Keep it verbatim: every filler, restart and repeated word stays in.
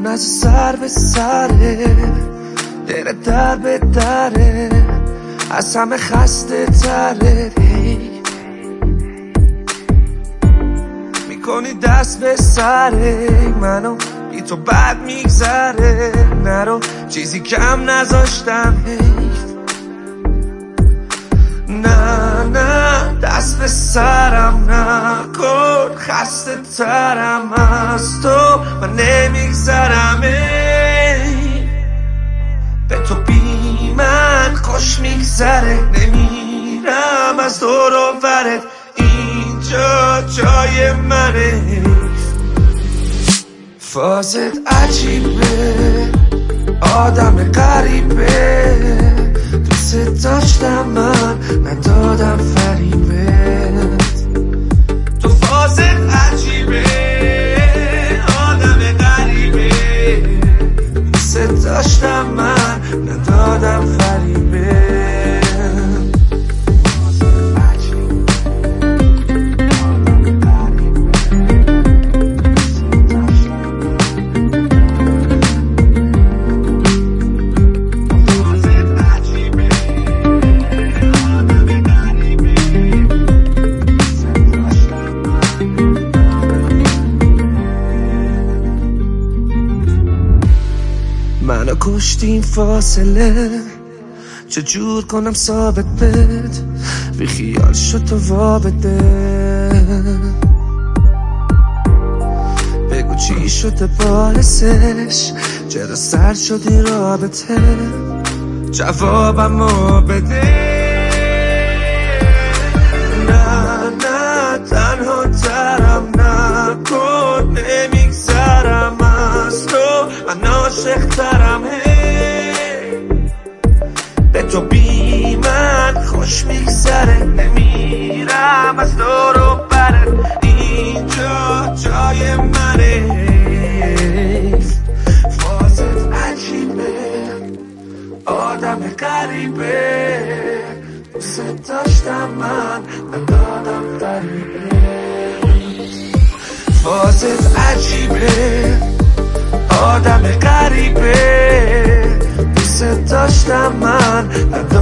از سر به سره، دل در به دره، از همه خسته تره. میکنی دست به سره منو، بی تو بد میگذره. نرو چیزی کم نذاشتم حیف. نه نه دست به سرم نکن، خسته ترم از تو من نمیگذرم. به تو بی من خوش میگذره، نمیرم از دور و برت، اینجا جای منه. فازت عجیبه، آدم غریبه، دوست داشتم من ندادم فریبت. تو فازت عجیبه، آدم غریبه، دوست داشتم من ندادم فریبت. منو کشتیم فاصله، چجور کنم ثابت بد، بی خیال شد تو وابده. بگو چی شده باعثش، چرا سر شد این رابطه، جوابمو بده. نه نه تنها ترم نکن، نمیگذرم از تو من عاشق ترم. به تو بی من خوش میگذره، نمیرم از دور و برت، اینجا جای منه. فازت عجیبه، آدم غریبه، دوست داشتم من ندادم فریبه. فازت عجیبه، آدم غریبه، دوست داشتم من ندادم